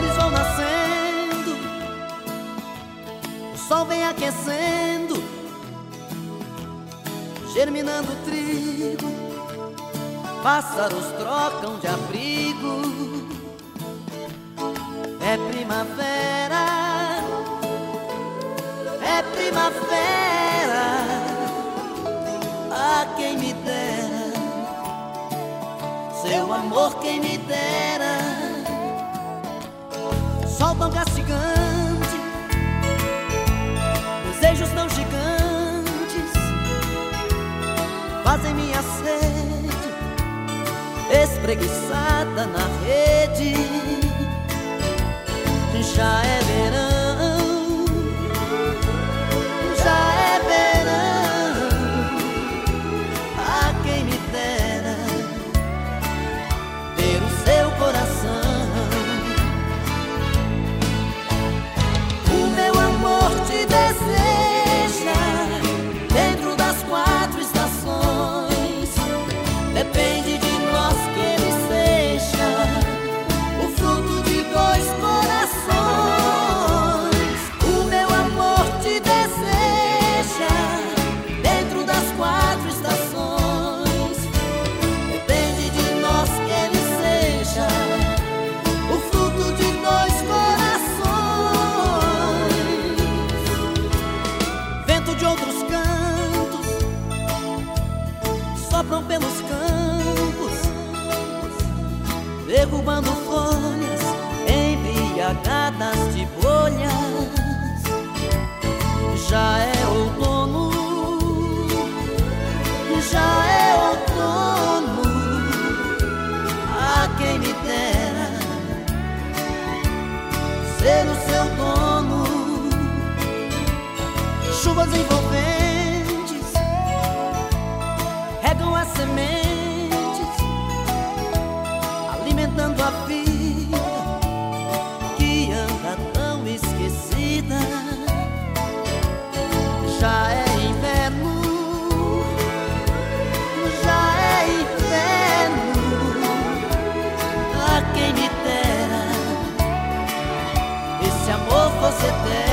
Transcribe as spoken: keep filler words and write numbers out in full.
flores vão nascendo, o sol vem aquecendo, germinando o trigo, pássaros trocam de abrigo. É primavera, é primavera, ah, quem me dera, seu amor quem me dera. Sol tão castigante, desejos tão gigantes, fazem minha sede espreguiçada na rede. Já é verão, já é verão, a quem me dera ter o seu coração. O meu amor te deseja dentro das quatro estações. Depende de nós que ele seja o fruto de dois corações. O meu amor te deseja dentro das quatro estações. Depende de nós que ele seja o fruto de dois corações. Vento de outros cantos sopram pelos campos, derrubando folhas embriagadas de bolhas. Já é outono, já é outono, a quem me dera ser o seu dono. Chuvas envolventes regam as sementes, alimentando a vida que anda tão esquecida. Já é inverno, já é inverno, a quem me dera esse amor fosse eterno.